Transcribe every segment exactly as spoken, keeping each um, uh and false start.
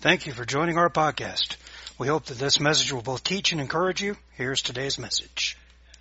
Thank you for joining our podcast. We hope that this message will both teach and encourage you. Here's today's message.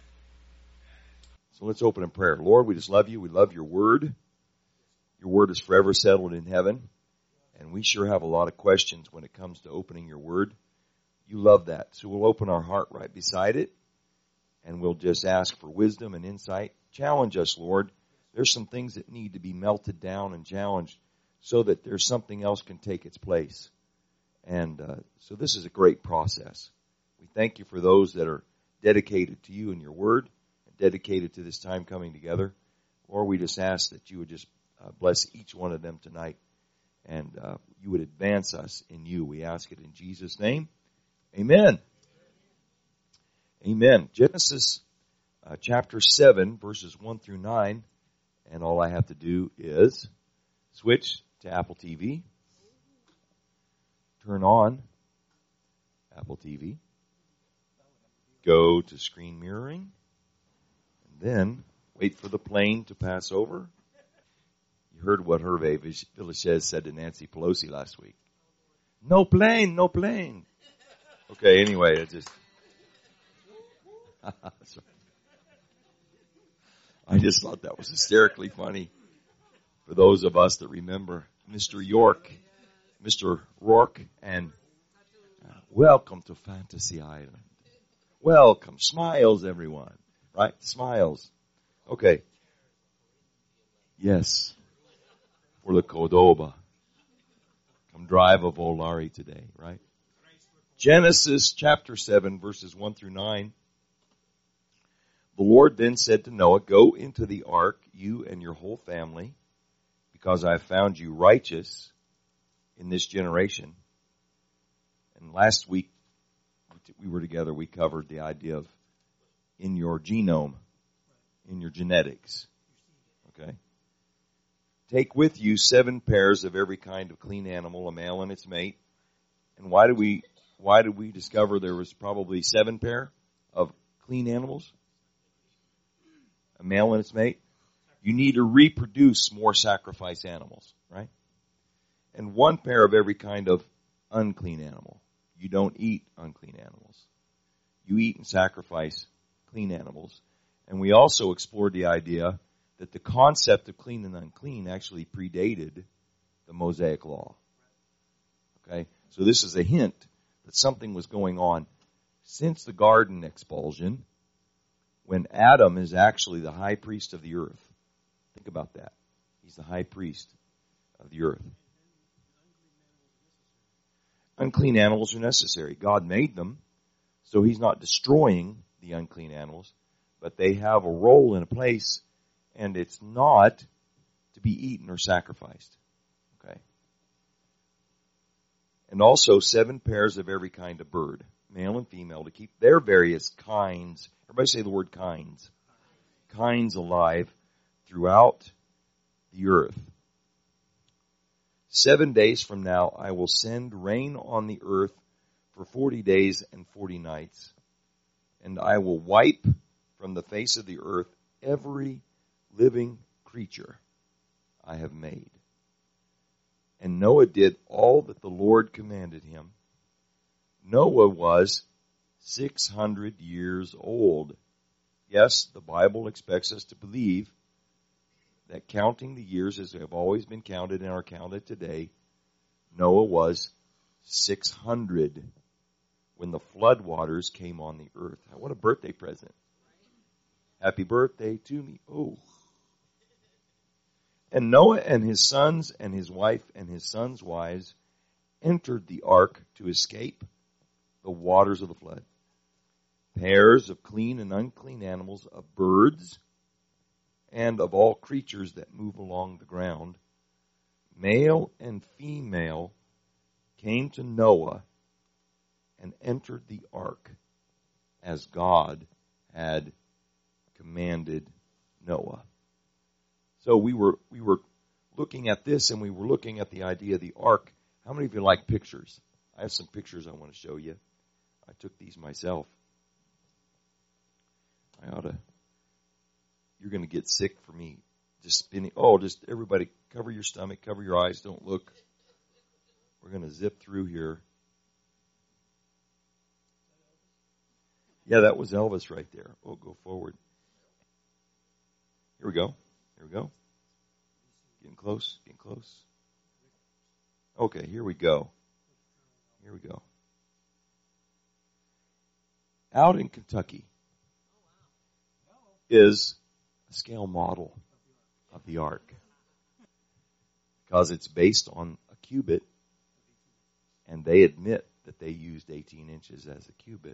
So let's open in prayer. Lord, we just love you. We love your word. Your word is forever settled in heaven. And we sure have a lot of questions when it comes to opening your word. You love that. So we'll open our heart right beside it. And we'll just ask for wisdom and insight. Challenge us, Lord. There's some things that need to be melted down and challenged so that there's something else can take its place. And uh, so this is a great process. We thank you for those that are dedicated to you and your word, and dedicated to this time coming together. Lord, we just ask that you would just uh, bless each one of them tonight, and uh, you would advance us in you. We ask it in Jesus' name. Amen. Amen. Genesis uh, chapter seven, verses one through nine, and all I have to do is switch to Apple T V. Turn on Apple T V, go to screen mirroring, and then wait for the plane to pass over. You heard what Hervé Villachez said to Nancy Pelosi last week. No plane, no plane. Okay, anyway, I just, I just thought that was hysterically funny for those of us that remember Mister York. Mister Rourke, and uh, welcome to Fantasy Island. Welcome. Smiles, everyone. Right? Smiles. Okay. Yes. For the Cordoba. Come drive a Volare today, right? Genesis chapter seven, verses one through nine. The Lord then said to Noah, go into the ark, you and your whole family, because I have found you righteous in this generation. And last week we were together, we covered the idea of in your genome, in your genetics. Okay? Take with you seven pairs of every kind of clean animal, a male and its mate. And why did we why did we discover there was probably seven pair of clean animals? A male and its mate? You need to reproduce more sacrifice animals, right? And one pair of every kind of unclean animal. You don't eat unclean animals. You eat and sacrifice clean animals. And we also explored the idea that the concept of clean and unclean actually predated the Mosaic Law. Okay? So this is a hint that something was going on since the garden expulsion, when Adam is actually the high priest of the earth. Think about that. He's the high priest of the earth. Unclean animals are necessary. God made them, so he's not destroying the unclean animals, but they have a role and a place, and it's not to be eaten or sacrificed. Okay. And also seven pairs of every kind of bird, male and female, to keep their various kinds, everybody say the word kinds, kinds alive throughout the earth. Seven days from now, I will send rain on the earth for forty days and forty nights, and I will wipe from the face of the earth every living creature I have made. And Noah did all that the Lord commanded him. Noah was six hundred years old. Yes, the Bible expects us to believe that counting the years as they have always been counted and are counted today, Noah was six hundred when the flood waters came on the earth. What a birthday present. Happy birthday to me. Oh. And Noah and his sons and his wife and his sons' wives entered the ark to escape the waters of the flood. Pairs of clean and unclean animals, of birds, and of all creatures that move along the ground, male and female, came to Noah and entered the ark as God had commanded Noah. So we were we were looking at this, and we were looking at the idea of the ark. How many of you like pictures? I have some pictures I want to show you. I took these myself. I ought to. You're going to get sick for me just spinning. Oh, just everybody cover your stomach, cover your eyes, don't look. We're going to zip through here. Yeah, that was Elvis right there. Oh, go forward. Here we go. Here we go. Getting close, getting close. Okay, here we go. Here we go. Out in Kentucky is a scale model of the ark, because it's based on a cubit, and they admit that they used eighteen inches as a cubit.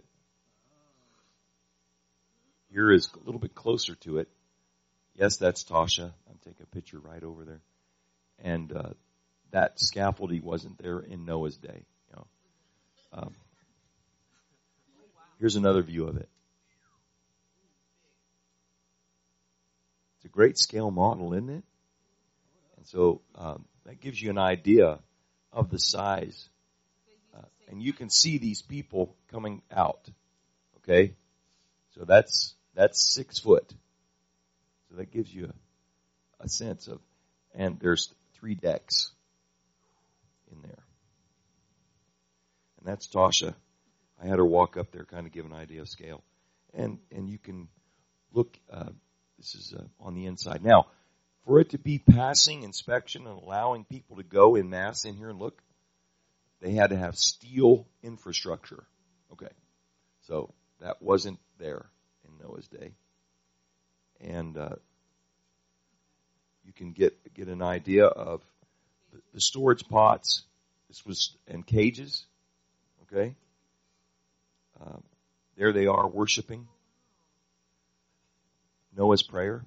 Here is a little bit closer to it. Yes, that's Tasha. I'm taking a picture right over there. And uh, that scaffolding wasn't there in Noah's day. You know. Um, here's another view of it. It's a great scale model, isn't it? And so um, that gives you an idea of the size. Uh, and you can see these people coming out. Okay? So that's that's six foot. So that gives you a, a sense of, and there's three decks in there. And that's Tasha. I had her walk up there, kind of give an idea of scale. And and you can look, uh, this is uh, on the inside. Now, for it to be passing inspection and allowing people to go in mass in here and look, they had to have steel infrastructure. Okay. So that wasn't there in Noah's day. And uh, you can get get an idea of the, the storage pots. This was and cages. Okay, uh, there they are worshiping. Noah's prayer,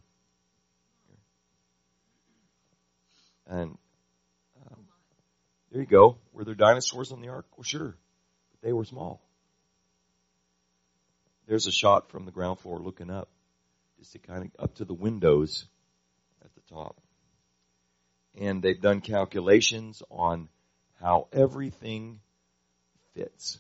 and um, there you go. Were there dinosaurs on the ark? Well, sure, but they were small. There's a shot from the ground floor looking up. Just to kind of up to the windows at the top. And they've done calculations on how everything fits.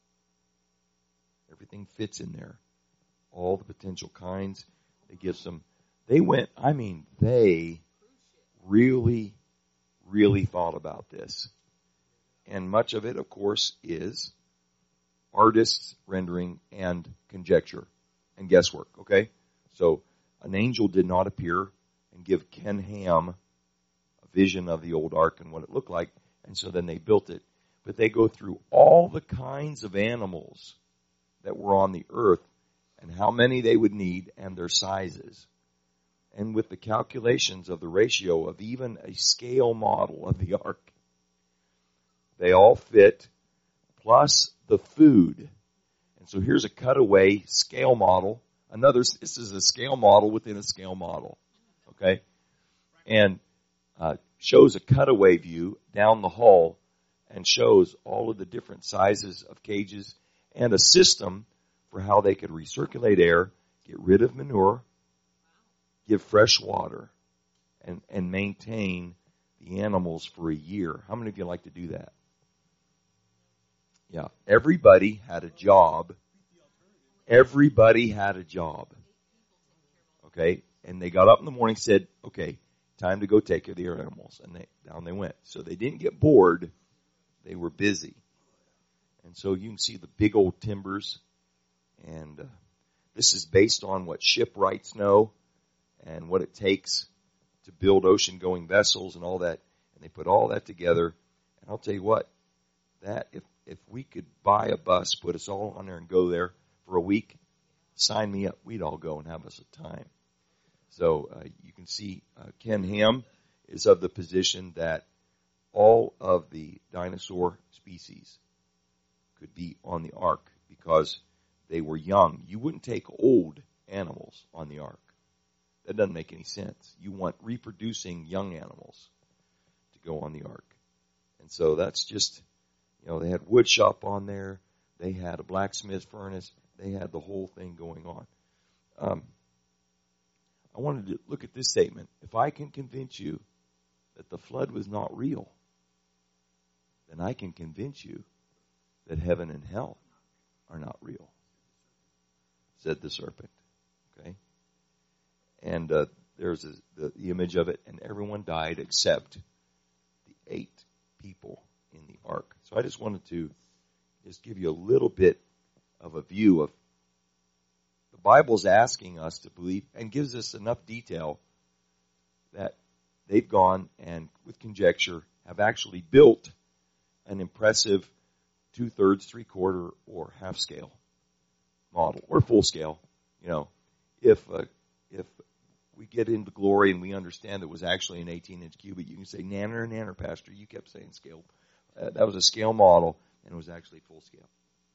Everything fits in there. All the potential kinds. They give some, they went, I mean, they really, really thought about this. And much of it, of course, is artists' rendering and conjecture and guesswork, okay? So an angel did not appear and give Ken Ham a vision of the old ark and what it looked like, and so then they built it. But they go through all the kinds of animals that were on the earth and how many they would need and their sizes. And with the calculations of the ratio of even a scale model of the ark, they all fit, plus the food. And so here's a cutaway scale model. Another, this is a scale model within a scale model, okay? And uh, shows a cutaway view down the hall and shows all of the different sizes of cages and a system for how they could recirculate air, get rid of manure, give fresh water, and, and maintain the animals for a year. How many of you like to do that? Yeah, everybody had a job. Everybody had a job. Okay? And they got up in the morning and said, okay, time to go take care of the animals. And they, down they went. So they didn't get bored. They were busy. And so you can see the big old timbers. And uh, this is based on what shipwrights know and what it takes to build ocean-going vessels and all that. And they put all that together. And I'll tell you what, that if, if we could buy a bus, put us all on there and go there for a week, sign me up. We'd all go and have us a time. So uh, you can see uh, Ken Ham is of the position that all of the dinosaur species could be on the ark because they were young. You wouldn't take old animals on the ark. That doesn't make any sense. You want reproducing young animals to go on the ark. And so that's just, you know, they had wood shop on there. They had a blacksmith furnace. They had the whole thing going on. Um, I wanted to look at this statement. If I can convince you that the flood was not real, then I can convince you that heaven and hell are not real, said the serpent. Okay? And uh, there's a, the, the image of it, and everyone died except the eight people in the ark. So I just wanted to just give you a little bit of a view of the Bible's asking us to believe and gives us enough detail that they've gone and with conjecture have actually built an impressive two-thirds, three-quarter, or half-scale model, or full-scale. You know, if uh, if we get into glory and we understand that it was actually an eighteen-inch cubit, you can say, nanner, nanner, Pastor, you kept saying scale. Uh, that was a scale model, and it was actually full-scale.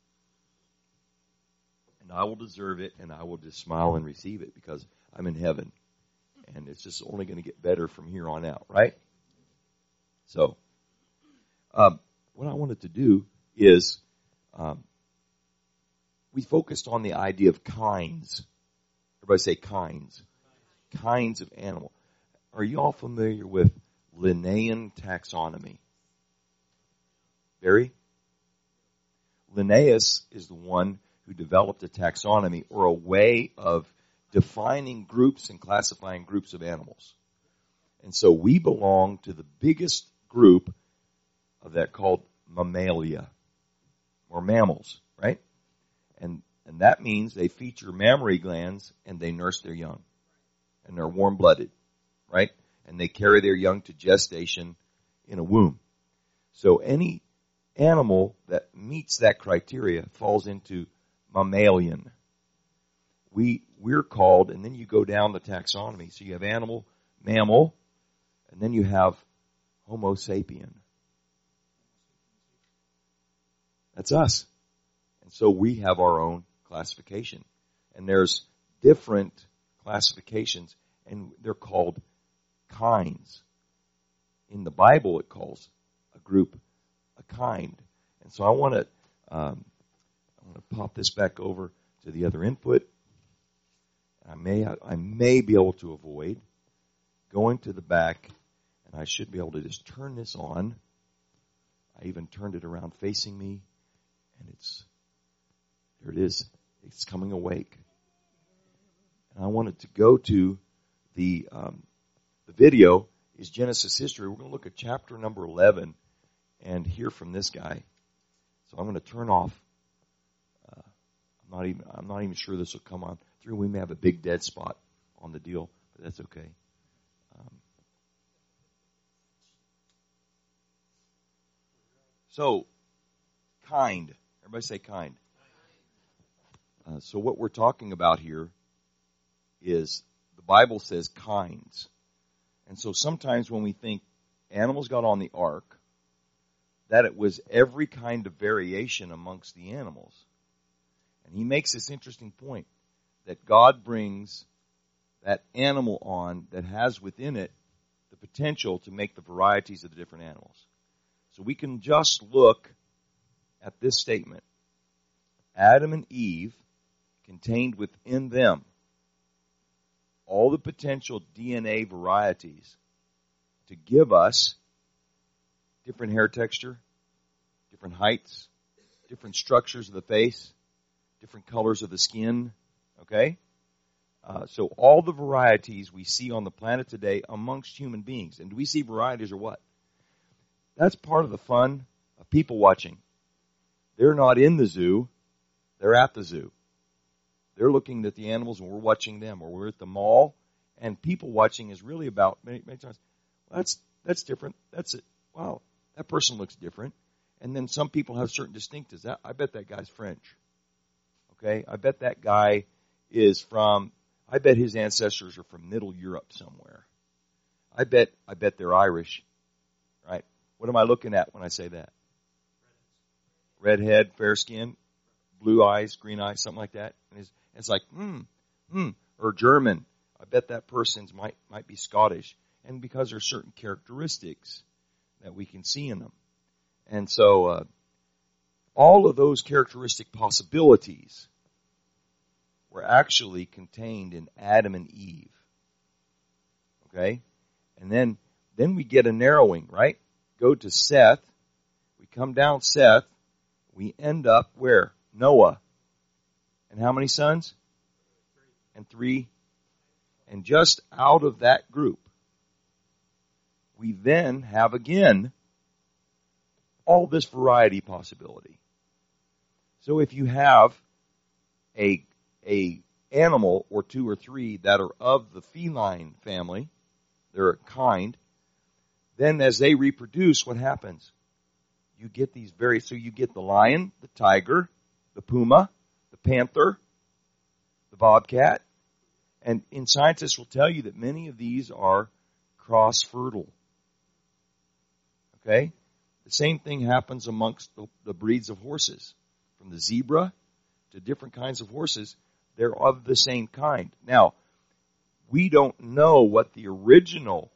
And I will deserve it, and I will just smile and receive it because I'm in heaven. And it's just only going to get better from here on out, right? So, um, what I wanted to do is um, we focused on the idea of kinds. Everybody say kinds. Kinds of animal. Are you all familiar with Linnaean taxonomy? Barry? Linnaeus is the one who developed a taxonomy, or a way of defining groups and classifying groups of animals. And so we belong to the biggest group of that called mammalia, or mammals, right? And and that means they feature mammary glands and they nurse their young. And they're warm-blooded, right? And they carry their young to gestation in a womb. So any animal that meets that criteria falls into mammalian. We, we're called, and then you go down the taxonomy. So you have animal, mammal, and then you have Homo sapien. That's us. And so we have our own classification. And there's different classifications, and they're called kinds. In the Bible, it calls a group a kind. And so I want to um, I want to pop this back over to the other input. I may I may be able to avoid going to the back, and I should be able to just turn this on. I even turned it around facing me, and it's there it is. It's coming awake. And I wanted to go to the um, the video is Genesis history. We're going to look at chapter number eleven and hear from this guy. So I'm going to turn off. Uh, I'm not even I'm not even sure this will come on through. We may have a big dead spot on the deal, but that's okay. Um, so, kind. Everybody say kind. Uh, so what we're talking about here is the Bible says kinds. And so sometimes when we think animals got on the ark, that it was every kind of variation amongst the animals. And he makes this interesting point that God brings that animal on that has within it the potential to make the varieties of the different animals. So we can just look at this statement. Adam and Eve contained within them all the potential D N A varieties to give us different hair texture, different heights, different structures of the face, different colors of the skin, okay? Uh, so all the varieties we see on the planet today amongst human beings. And do we see varieties or what? That's part of the fun of people watching. They're not in the zoo. They're at the zoo. They're looking at the animals and we're watching them. Or we're at the mall and people watching is really about, many, many times, well, that's that's different. That's it. Wow, that person looks different. And then some people have certain distinctives. That, I bet that guy's French. Okay? I bet that guy is from, I bet his ancestors are from Middle Europe somewhere. I bet, I bet they're Irish. Right? What am I looking at when I say that? Red head, fair skin, blue eyes, green eyes, something like that. And it's, it's like, hmm, hmm, or German. I bet that person's might might be Scottish. And because there's certain characteristics that we can see in them. And so uh, all of those characteristic possibilities were actually contained in Adam and Eve. Okay? And then then we get a narrowing, right? Go to Seth. We come down Seth. We end up where? Noah. And how many sons? And three. And just out of that group, we then have again all this variety possibility. So if you have a, a animal or two or three that are of the feline family, they're a kind, then as they reproduce, what happens? You get these very, so you get the lion, the tiger, the puma, the panther, the bobcat, and in scientists will tell you that many of these are cross-fertile. Okay? The same thing happens amongst the, the breeds of horses. From the zebra to different kinds of horses, they're of the same kind. Now, we don't know what the original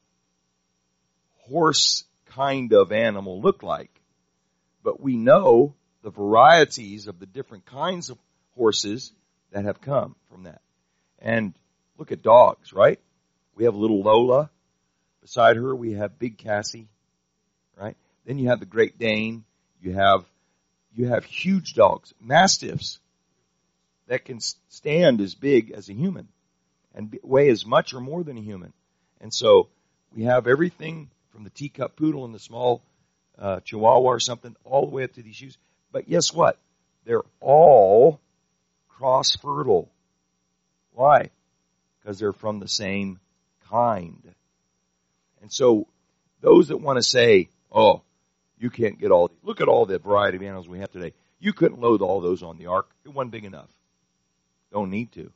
horse kind of animal looked like, but we know the varieties of the different kinds of horses that have come from that. And look at dogs, right? We have little Lola. Beside her, we have Big Cassie, right? Then you have the Great Dane. You have you have huge dogs, mastiffs, that can stand as big as a human and weigh as much or more than a human. And so we have everything from the teacup poodle and the small uh, chihuahua or something all the way up to these huge. But guess what? They're all cross-fertile. Why? Because they're from the same kind. And so those that want to say, oh, you can't get all, look at all the variety of animals we have today. You couldn't load all those on the ark. It wasn't big enough. Don't need to.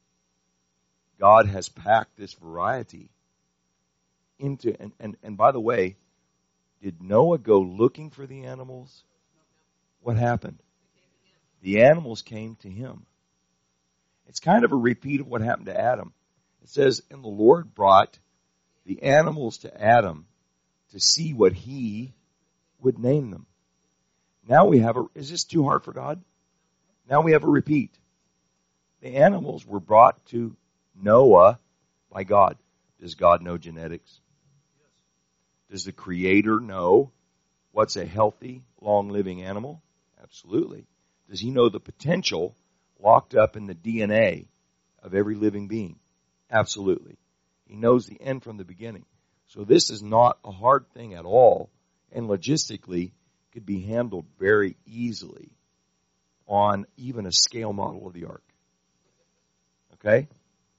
God has packed this variety into, and, and, and by the way, did Noah go looking for the animals? What happened? The animals came to him. It's kind of a repeat of what happened to Adam. It says, and the Lord brought the animals to Adam to see what he would name them. Now we have a, is this too hard for God? Now we have a repeat. The animals were brought to Noah by God. Does God know genetics? Does the Creator know what's a healthy, long-living animal? Absolutely. Does he know the potential locked up in the D N A of every living being? Absolutely. He knows the end from the beginning. So this is not a hard thing at all, and logistically could be handled very easily on even a scale model of the ark. Okay?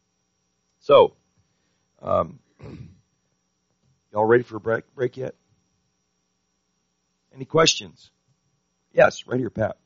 So, um, y'all ready for a break, break yet? Any questions? Yes, right here, Pat.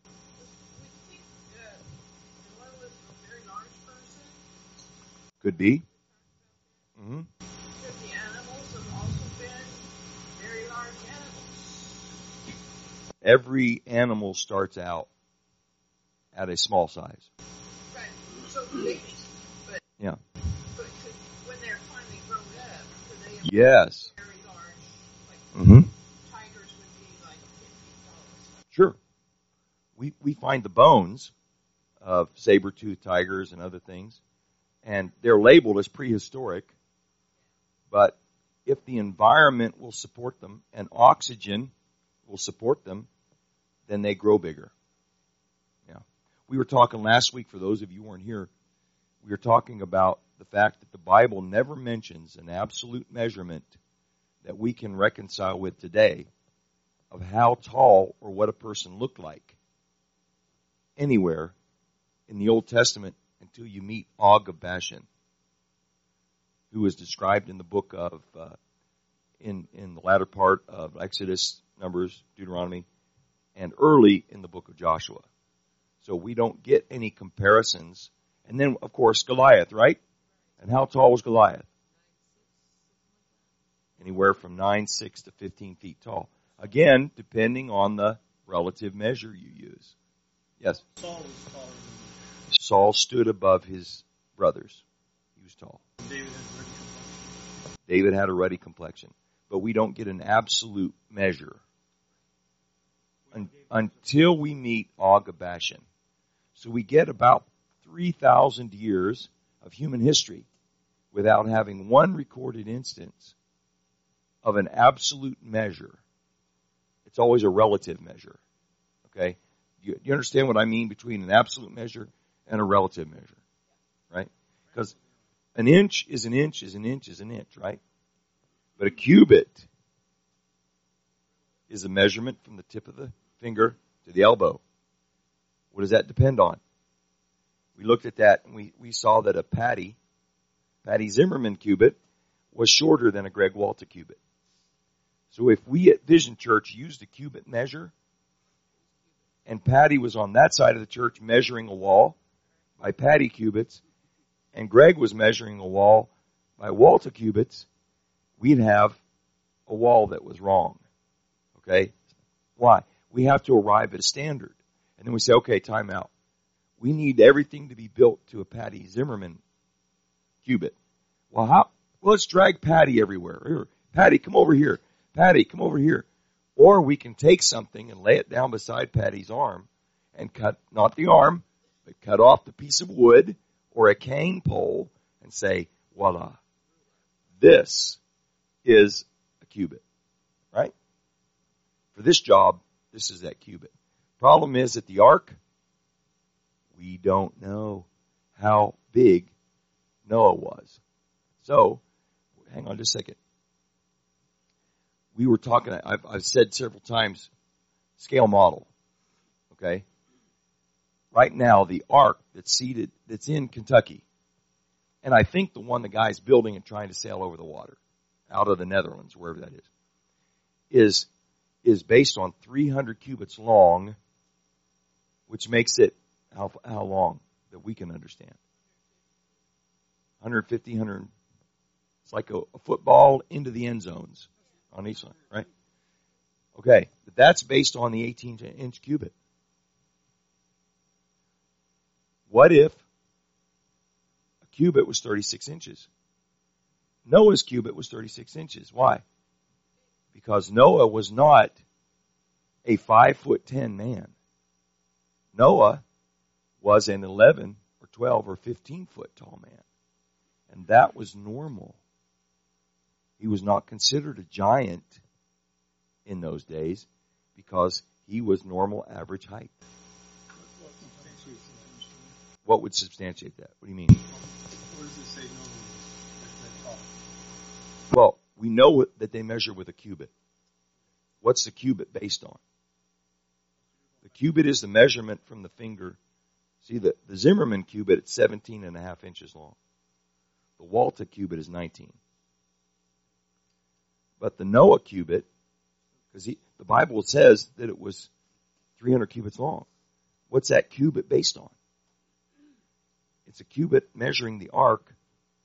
Could be. Mm-hmm. Could the animals have also been very large animals? Every animal starts out at a small size. Right. So babies. But, yeah. But could, when they're finally grown up, could they have yes. been very large? Like mm-hmm. tigers would be like fifty tall. Sure. We we find the bones of saber-toothed tigers and other things, and they're labeled as prehistoric. But if the environment will support them and oxygen will support them, then they grow bigger. Yeah. We were talking last week, for those of you who weren't here, we were talking about the fact that the Bible never mentions an absolute measurement that we can reconcile with today of how tall or what a person looked like anywhere in the Old Testament until you meet Og of Bashan, who is described in the book of, uh, in, in the latter part of Exodus, Numbers, Deuteronomy, and early in the book of Joshua. So we don't get any comparisons. And then, of course, Goliath, right? And how tall was Goliath? Anywhere from nine, six to fifteen feet tall. Again, depending on the relative measure you use. Yes? Saul was taller than Saul stood above his brothers. He was tall. David had ruddy complexion. David had a ruddy complexion. But we don't get an absolute measure un- until we meet Og of Bashan. So we get about three thousand years of human history without having one recorded instance of an absolute measure. It's always a relative measure. Okay? You, you understand what I mean between an absolute measure and a relative measure, right? Because an inch is an inch is an inch is an inch, right? But a cubit is the measurement from the tip of the finger to the elbow. What does that depend on? We looked at that and we, we saw that a Patty, Patty Zimmerman cubit was shorter than a Greg Walta cubit. So if we at Vision Church used a cubit measure, and Patty was on that side of the church measuring a wall by Patty cubits, and Greg was measuring a wall by Walta cubits, we'd have a wall that was wrong. Okay? Why? We have to arrive at a standard. And then we say, okay, time out. We need everything to be built to a Patty Zimmerman cubit. Well, how? Well, let's drag Patty everywhere. Here, Patty, come over here. Patty, come over here. Or we can take something and lay it down beside Patty's arm and cut, not the arm, but cut off the piece of wood or a cane pole and say, voila, this is a cubit, right? For this job, this is that cubit. Problem is that the ark, we don't know how big Noah was. So, hang on just a second. We were talking, I've, I've said several times, scale model. Okay? Right now, the ark that's seated, that's in Kentucky, and I think the one the guy's building and trying to sail over the water, out of the Netherlands, wherever that is, is, is based on three hundred cubits long, which makes it how, how long that we can understand? one fifty, one hundred, it's like a, a football into the end zones. On each side, right? Okay, but that's based on the eighteen inch cubit. What if a cubit was thirty-six inches? Noah's cubit was thirty-six inches. Why? Because Noah was not a five foot ten man. Noah was an eleven or twelve or fifteen foot tall man. And that was normal. He was not considered a giant in those days because he was normal average height. What would substantiate that? What do you mean? Where does it say no is that tall? Well, we know that they measure with a cubit. What's the cubit based on? The cubit is the measurement from the finger. See, the, the Zimmerman cubit is seventeen and a half inches long. The Walta cubit is nineteen. But the Noah cubit, because the Bible says that it was three hundred cubits long. What's that cubit based on? It's a cubit measuring the ark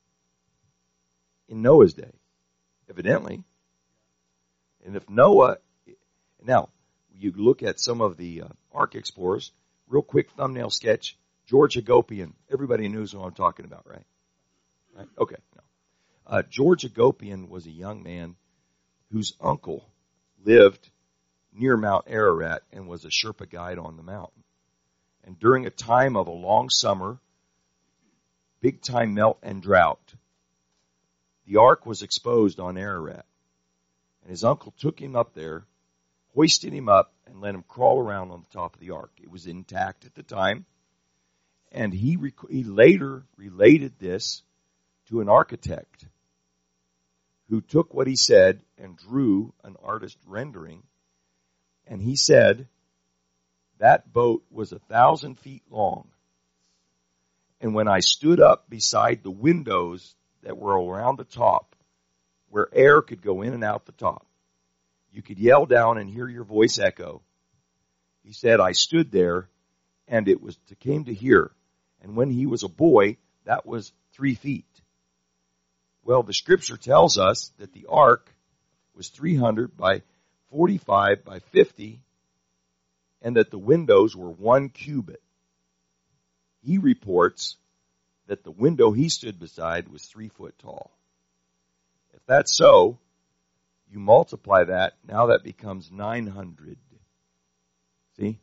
in Noah's day, evidently. And if Noah, now, you look at some of the uh, Ark explorers, real quick thumbnail sketch, George Hagopian. Everybody knows who I'm talking about, right? Right? Okay. No. Uh, George Hagopian was a young man whose uncle lived near Mount Ararat and was a Sherpa guide on the mountain. And during a time of a long summer, big time melt and drought, the ark was exposed on Ararat. And his uncle took him up there, hoisted him up, and let him crawl around on the top of the ark. It was intact at the time. And he, rec- he later related this to an architect who took what he said and drew an artist rendering. And he said that boat was a thousand feet long. And when I stood up beside the windows that were around the top, where air could go in and out the top, you could yell down and hear your voice echo. He said, I stood there and it was to, came to here. And when he was a boy, that was three feet. Well, the scripture tells us that the ark was three hundred by forty-five by fifty and that the windows were one cubit. He reports that the window he stood beside was three foot tall. If that's so, you multiply that, now that becomes nine hundred. See?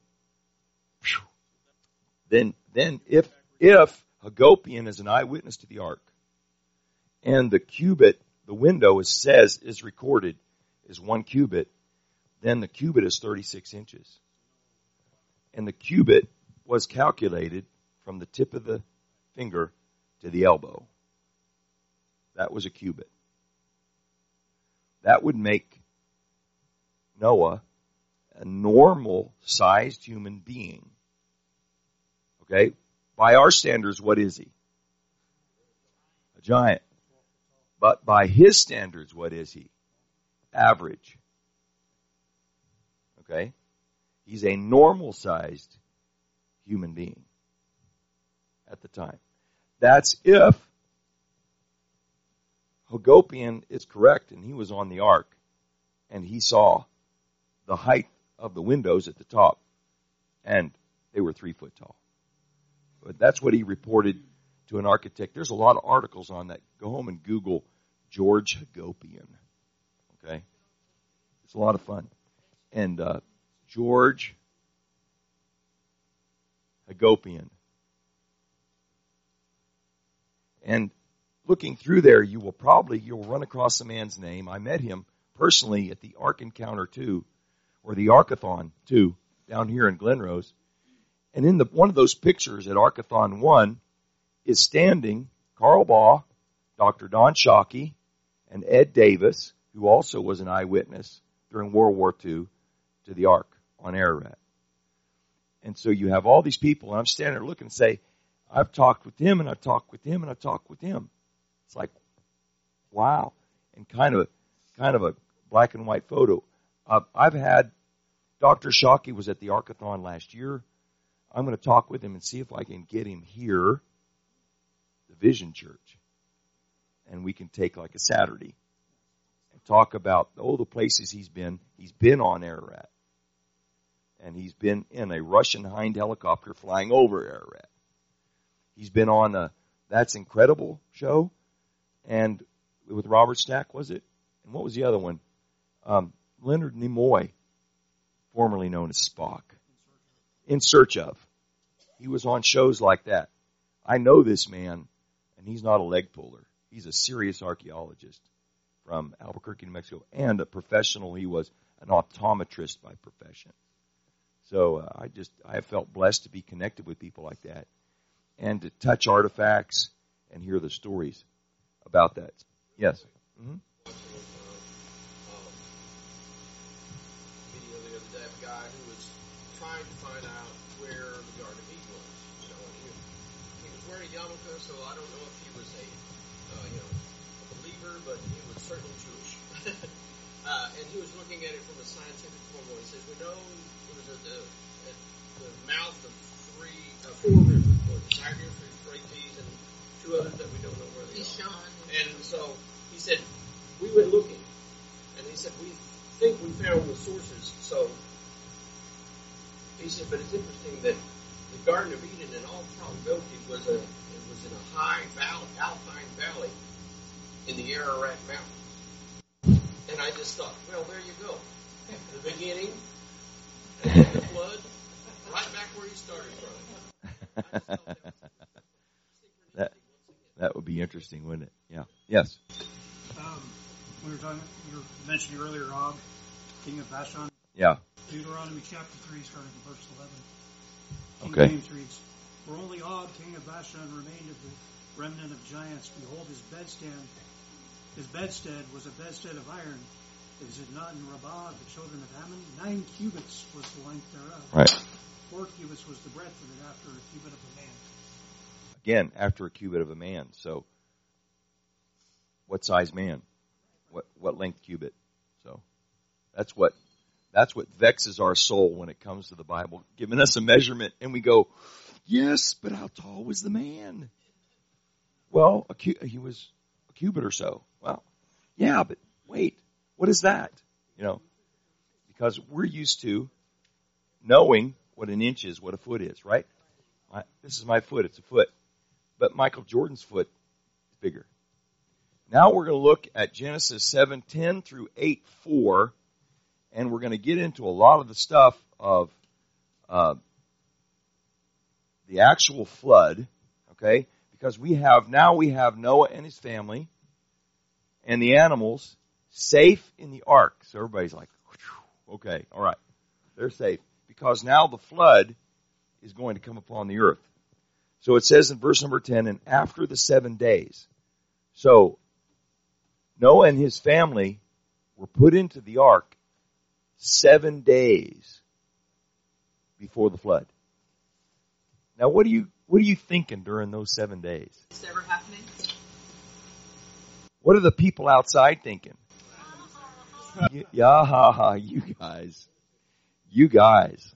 Then, then if, if Hagopian is an eyewitness to the ark, and the cubit, the window is says, is recorded as one cubit, then the cubit is thirty-six inches. And the cubit was calculated from the tip of the finger to the elbow. That was a cubit. That would make Noah a normal-sized human being. Okay? By our standards, what is he? A giant. But by his standards, what is he? Average. Okay? He's a normal-sized human being at the time. That's if Hagopian is correct and he was on the ark and he saw the height of the windows at the top and they were three foot tall. But that's what he reported to an architect. There's a lot of articles on that. Go home and Google George Hagopian. Okay? It's a lot of fun. And uh, George Hagopian. And looking through there, you will probably, you'll run across the man's name. I met him personally at the Ark Encounter two, or the Arkathon two, down here in Glen Rose. And in the one of those pictures at Arkathon one is standing Carl Baugh, Doctor Don Shockey, and Ed Davis, who also was an eyewitness during World War Two to the Ark on Ararat. And so you have all these people, and I'm standing there looking and say, I've talked with him, and I've talked with him, and I've talked with him. It's like, wow. And kind of, kind of a black and white photo. Uh, I've had, Doctor Shockey was at the Arkathon last year. I'm going to talk with him and see if I can get him here, the Vision Church. And we can take like a Saturday and talk about, oh, the places he's been. He's been on Ararat. And he's been in a Russian Hind helicopter flying over Ararat. He's been on a That's Incredible show, and with Robert Stack, was it? And what was the other one? Um, Leonard Nimoy, formerly known as Spock. In Search of. He was on shows like that. I know this man, and he's not a leg puller. He's a serious archaeologist from Albuquerque, New Mexico, and a professional. He was an optometrist by profession. So uh, I just I have felt blessed to be connected with people like that, and to touch artifacts and hear the stories about that. Yes. Mm-hmm. Video the other day of a guy who was trying to find out where the Garden of Eden was. You know, and he, he was wearing a yarmulke, so I don't know if he was a uh, you know a believer, but he was certainly Jewish. uh, and he was looking at it from a scientific point of view. He says, we know it was at the at the mouth of three, uh, four rivers, the Tigris, the Euphrates, and two others that we don't know where they Kishon. are. And so he said, we went looking, and he said, we think we found the sources. So he said, but it's interesting that the Garden of Eden, in all probability, was a it was in a high valley, alpine valley in the Ararat Mountains. And I just thought, well, there you go, the beginning, and then the flood, right back where you started from. that that would be interesting, wouldn't it? Yeah. Yes. Um, we were talking, you were mentioning earlier Og, king of Bashan. Yeah. Deuteronomy chapter three, starting from verse eleven. King Okay. James reads, For only Og, king of Bashan, remained of the remnant of giants. Behold, his bedstand, his bedstead was a bedstead of iron. Is it not in Rabbah, the children of Ammon? Nine cubits was the length thereof. Right. Four cubits was the breadth of it, after a cubit of a man. Again, after a cubit of a man. So, what size man? What what length cubit? So, that's what that's what vexes our soul when it comes to the Bible, giving us a measurement, and we go, yes, but how tall was the man? Well, a cu- he was a cubit or so. Well, yeah, but wait, what is that? You know, because we're used to knowing what an inch is, what a foot is, right? My, this is my foot; it's a foot. But Michael Jordan's foot is bigger. Now we're going to look at Genesis seven ten through eight four, and we're going to get into a lot of the stuff of uh, the actual flood, okay? Because we have now we have Noah and his family and the animals safe in the ark. So everybody's like, okay, all right, they're safe. Because now the flood is going to come upon the earth. So it says in verse number ten, and after the seven days. So Noah and his family were put into the ark seven days before the flood. Now, what are you what are you thinking during those seven days? Is this ever happening? What are the people outside thinking? You, yeah, you guys, you guys.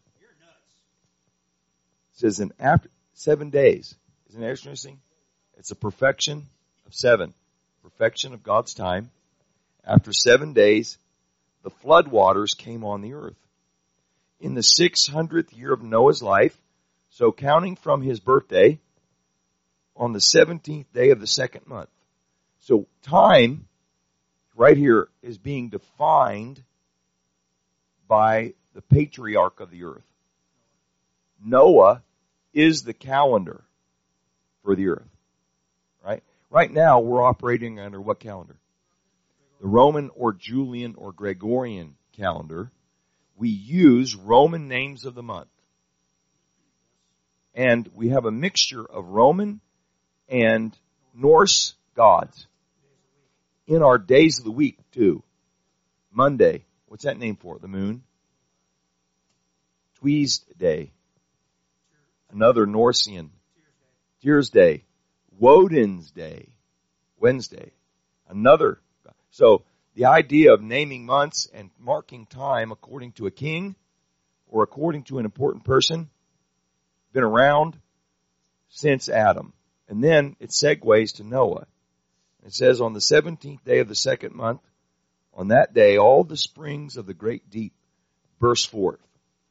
It says in after seven days. Isn't that interesting? It's a perfection of seven, perfection of God's time. After seven days, the flood waters came on the earth. In the six hundredth year of Noah's life, so counting from his birthday, on the seventeenth day of the second month. So time, right here, is being defined by the patriarch of the earth. Noah is the calendar for the earth. Right? Right now, we're operating under what calendar? The Roman or Julian or Gregorian calendar. We use Roman names of the month. And we have a mixture of Roman and Norse gods in our days of the week, too. Monday, what's that name for? The moon? Tuesday, another Norsean. Tuesday, Woden's Day, Wednesday, another. So the idea of naming months and marking time according to a king or according to an important person been around since Adam. And then it segues to Noah. It says, on the seventeenth day of the second month, on that day, all the springs of the great deep burst forth.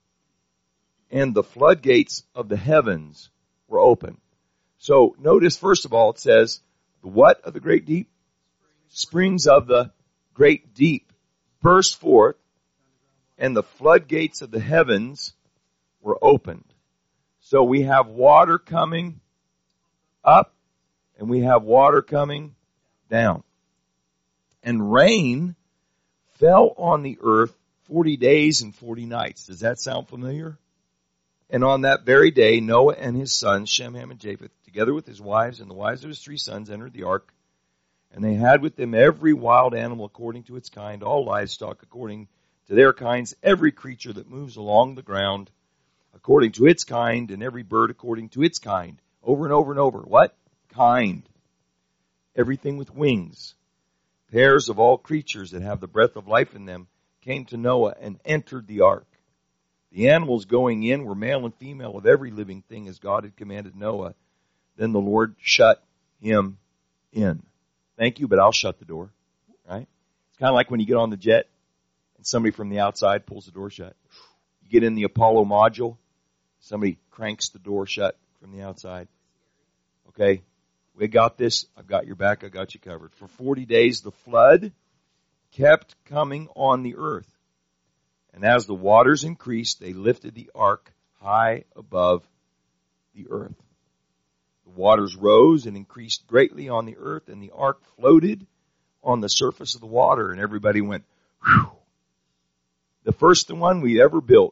And the floodgates of the heavens were open. So notice, first of all, it says, the what of the great deep? Springs of the great deep burst forth, and the floodgates of the heavens were opened. So we have water coming up, and we have water coming down. And rain fell on the earth forty days and forty nights. Does that sound familiar? And on that very day, Noah and his sons, Shem, Ham, and Japheth, together with his wives and the wives of his three sons, entered the ark. And they had with them every wild animal according to its kind, all livestock according to their kinds, every creature that moves along the ground according to its kind, and every bird according to its kind. Over and over and over. What? Kind. Everything with wings. Pairs of all creatures that have the breath of life in them came to Noah and entered the ark. The animals going in were male and female of every living thing as God had commanded Noah. Then the Lord shut him in. Thank you, but I'll shut the door. Right? It's kind of like when you get on the jet and somebody from the outside pulls the door shut. You get in the Apollo module, somebody cranks the door shut from the outside. Okay, we got this. I've got your back. I got you covered. For forty days, the flood kept coming on the earth. And as the waters increased, they lifted the ark high above the earth. The waters rose and increased greatly on the earth, and the ark floated on the surface of the water, and everybody went, whew. The first one we ever built.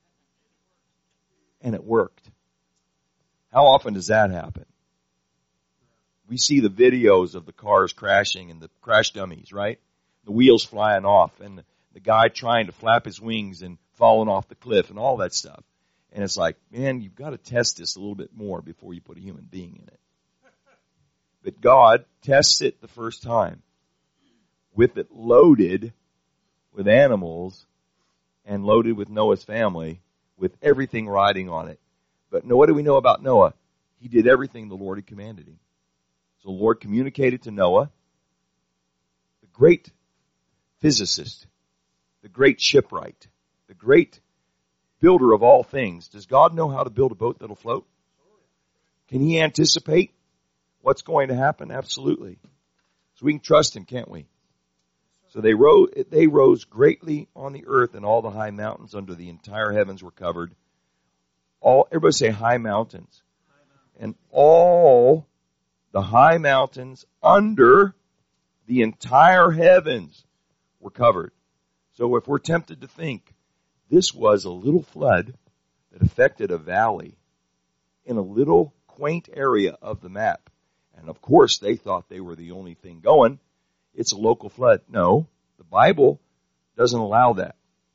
And it worked. How often does that happen? We see the videos of the cars crashing and the crash dummies, right? The wheels flying off and the, the guy trying to flap his wings and falling off the cliff and all that stuff. And it's like, man, you've got to test this a little bit more before you put a human being in it. But God tests it the first time with it loaded with animals and loaded with Noah's family with everything riding on it. But what do we know about Noah? He did everything the Lord had commanded him. So the Lord communicated to Noah, the great physicist, the great shipwright, the great builder of all things. Does God know how to build a boat that'll float? Can he anticipate what's going to happen? Absolutely. So we can trust him, can't we? So they rose, they rose greatly on the earth, and all the high mountains under the entire heavens were covered. All, everybody say high mountains. And all the high mountains under the entire heavens were covered. So if we're tempted to think this was a little flood that affected a valley in a little quaint area of the map, and of course they thought they were the only thing going, it's a local flood. No, the Bible doesn't allow that. The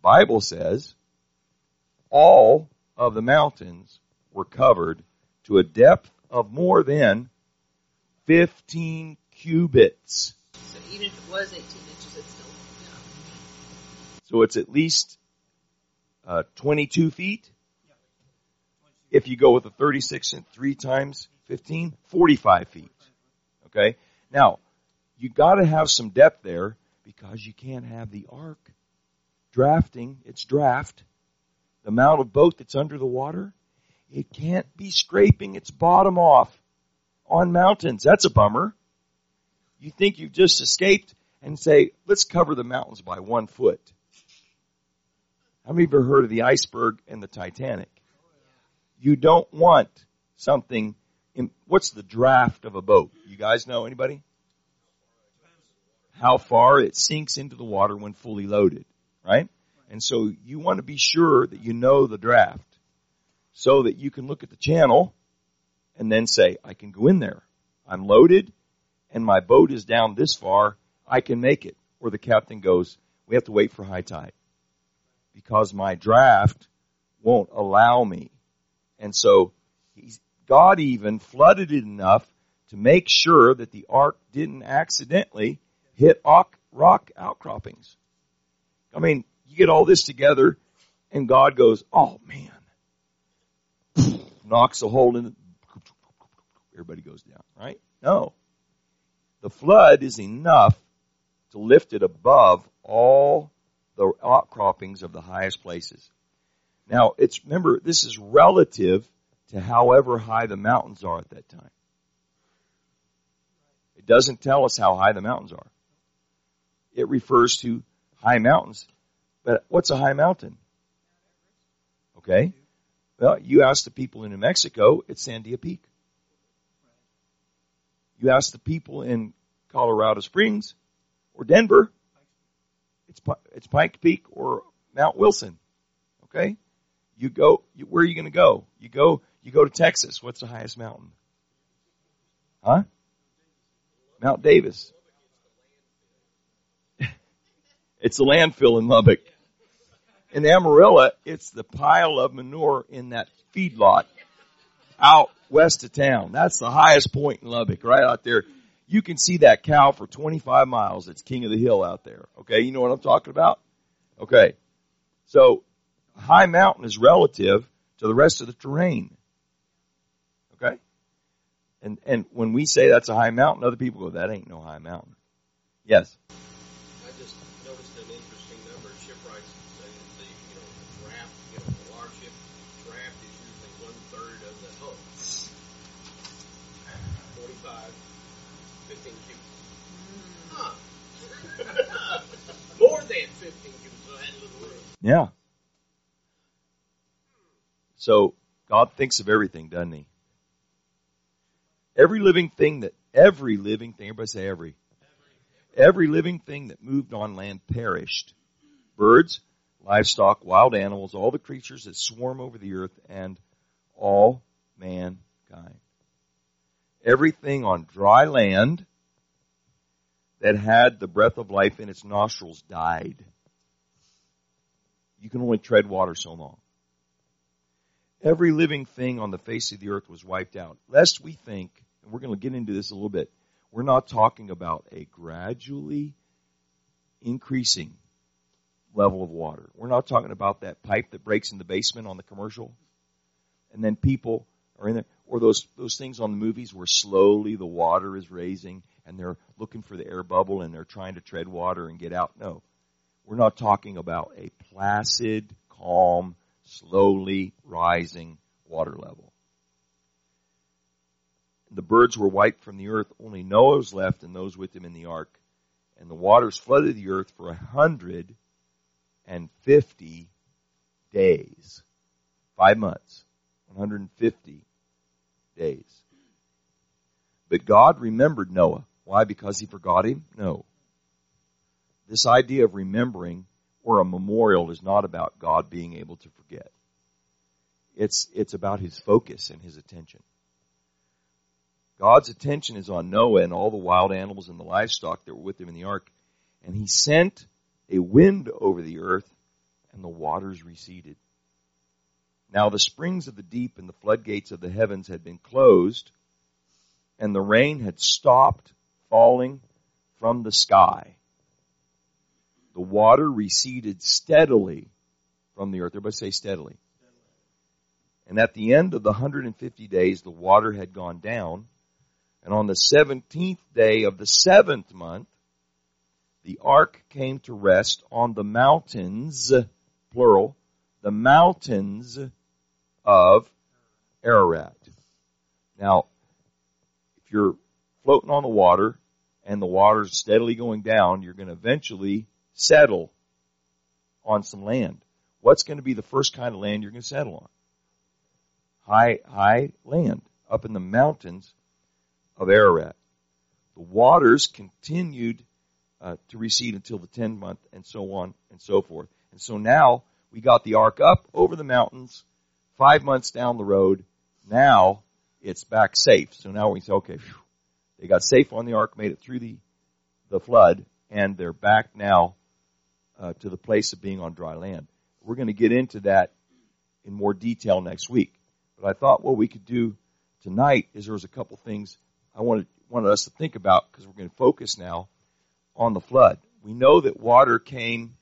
Bible says all of the mountains were covered to a depth of more than fifteen cubits. So even if it was eighteen inches, it's still yeah. So it's at least uh, twenty-two feet. If you go with a thirty-six and three times fifteen, forty-five feet. Okay? Now, you got to have some depth there because you can't have the ark drafting its draft. The amount of boat that's under the water, it can't be scraping its bottom off on mountains. That's a bummer. You think you've just escaped and say, let's cover the mountains by one foot. How many of you have heard of the iceberg and the Titanic? You don't want something in, what's the draft of a boat? You guys know, anybody? How far it sinks into the water when fully loaded, right? And so you want to be sure that you know the draft so that you can look at the channel and then say, I can go in there. I'm loaded and my boat is down this far. I can make it. Or the captain goes, we have to wait for high tide because my draft won't allow me. And so he's, God even flooded it enough to make sure that the ark didn't accidentally hit rock outcroppings. I mean, you get all this together and God goes, oh man, knocks a hole in it. Everybody goes down, right? No. The flood is enough to lift it above all the outcroppings of the highest places. Now, it's, remember, this is relative to however high the mountains are at that time. It doesn't tell us how high the mountains are. It refers to high mountains. But what's a high mountain? Okay. Well, you ask the people in New Mexico, it's Sandia Peak. You ask the people in Colorado Springs or Denver, it's it's Pike Peak or Mount Wilson. Okay? You go, you, where are you going to go? You go, you go to Texas. What's the highest mountain? Huh? Mount Davis. It's a landfill in Lubbock. In Amarillo, it's the pile of manure in that feedlot out west of town. That's the highest point in Lubbock, right out there. You can see that cow for twenty-five miles. It's king of the hill out there. Okay, you know what I'm talking about? Okay. So, a high mountain is relative to the rest of the terrain. Okay? And and when we say that's a high mountain, other people go, that ain't no high mountain. Yes? I just noticed an interesting number of shipwrights saying that the, you know, the draft, you know, the large ship draft is usually one third of the hull. forty-five, fifteen cubits. Huh. More than fifteen cubits, so I had a little room. Yeah. So, God thinks of everything, doesn't He? Every living thing that, every living thing, everybody say every. Every living thing that moved on land perished. Birds, livestock, wild animals, all the creatures that swarm over the earth, and all mankind. Everything on dry land that had the breath of life in its nostrils died. You can only tread water so long. Every living thing on the face of the earth was wiped out. Lest we think, and we're going to get into this a little bit, we're not talking about a gradually increasing level of water. We're not talking about that pipe that breaks in the basement on the commercial. And then people are in there. Or those, those things on the movies where slowly the water is raising and they're looking for the air bubble and they're trying to tread water and get out. No. We're not talking about a placid, calm, slowly rising water level. The birds were wiped from the earth. Only Noah was left and those with him in the ark. And the waters flooded the earth for a hundred and fifty days. Five months. one hundred fifty days. But God remembered Noah. Why? Because He forgot him? No. This idea of remembering or a memorial is not about God being able to forget. It's, it's about His focus and His attention. God's attention is on Noah and all the wild animals and the livestock that were with him in the ark. And He sent a wind over the earth, and the waters receded. Now the springs of the deep and the floodgates of the heavens had been closed, and the rain had stopped falling from the sky. The water receded steadily from the earth. Everybody say steadily. And at the end of the one hundred fifty days, the water had gone down. And on the seventeenth day of the seventh month, the ark came to rest on the mountains, plural, the mountains of Ararat. Now, if you're floating on the water and the water's steadily going down, you're going to eventually settle on some land. What's going to be the first kind of land you're going to settle on? High, high land up in the mountains of Ararat. The waters continued uh, to recede until the tenth month, and so on and so forth. And so now we got the ark up over the mountains, five months down the road. Now it's back safe. So now we say, okay, whew, they got safe on the ark, made it through the the flood, and they're back now uh, to the place of being on dry land. We're going to get into that in more detail next week. But I thought what we could do tonight is there was a couple things I wanted, wanted us to think about, because we're going to focus now on the flood. We know that water came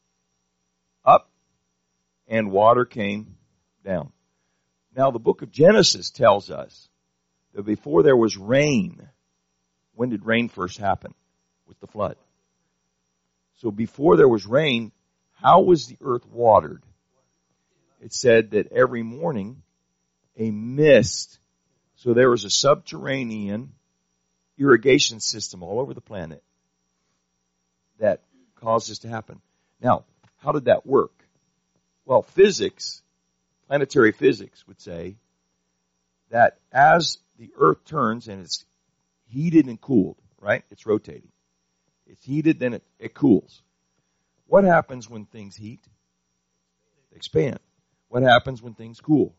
up and water came down. Now the book of Genesis tells us that before there was rain, when did rain first happen? With the flood. So before there was rain, how was the earth watered? It said that every morning a mist. So there was a subterranean irrigation system all over the planet that caused this to happen. Now, how did that work? Well, physics, planetary physics would say that as the earth turns and it's heated and cooled, right? It's rotating. It's heated, then it, it cools. What happens when things heat? They expand. What happens when things cool?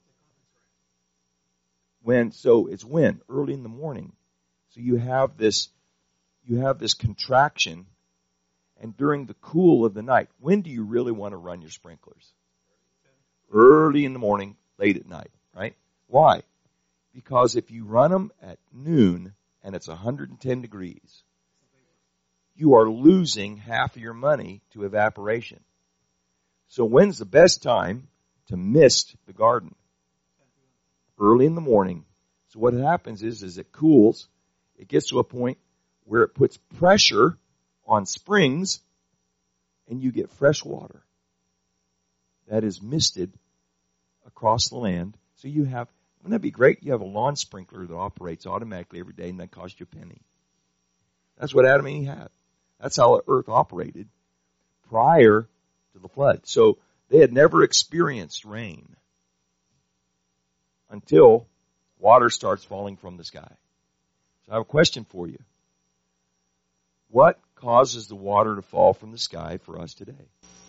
When, so it's when? Early in the morning. So you have this, you have this contraction, and during the cool of the night, when do you really want to run your sprinklers? Early in the morning, late at night, right? Why? Because if you run them at noon and it's one hundred ten degrees, you are losing half of your money to evaporation. So when's the best time to mist the garden? Early in the morning. So what happens is, is it cools, it gets to a point where it puts pressure on springs, and you get fresh water that is misted across the land. So you have, wouldn't that be great? You have a lawn sprinkler that operates automatically every day, and that costs you a penny. That's what Adam and Eve had. That's how the earth operated prior to the flood. So they had never experienced rain until water starts falling from the sky. So I have a question for you. What causes the water to fall from the sky for us today?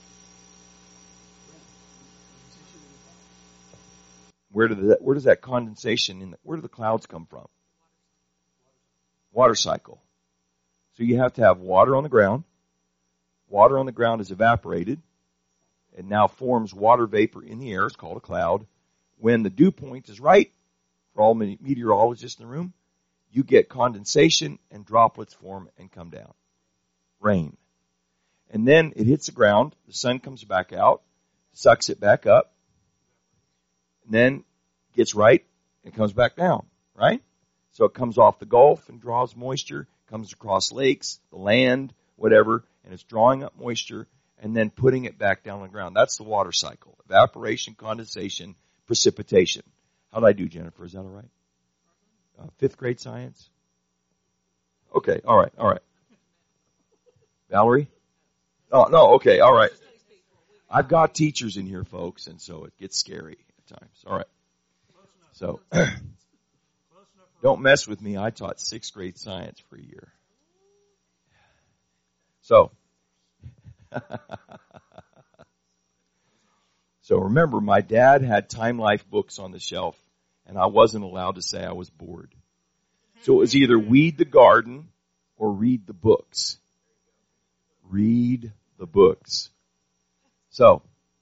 Where, did that, where does that condensation, in the, where do the clouds come from? Water cycle. So you have to have water on the ground. Water on the ground is evaporated. It now forms water vapor in the air. It's called a cloud. When the dew point is right, for all meteorologists in the room, you get condensation and droplets form and come down. Rain. And then it hits the ground. The sun comes back out, sucks it back up, and then gets right and comes back down, right? So it comes off the Gulf and draws moisture, comes across lakes, the land, whatever, and it's drawing up moisture and then putting it back down on the ground. That's the water cycle. Evaporation, condensation, precipitation. How did I do, Jennifer? Is that all right? Uh, fifth grade science? Okay, all right, all right. Valerie? Oh, no, okay, all right. I've got teachers in here, folks, and so it gets scary at times. All right. So, don't mess with me. I taught sixth grade science for a year. So, so remember, my dad had Time Life books on the shelf, and I wasn't allowed to say I was bored. So it was either weed the garden or read the books. Read the books. So,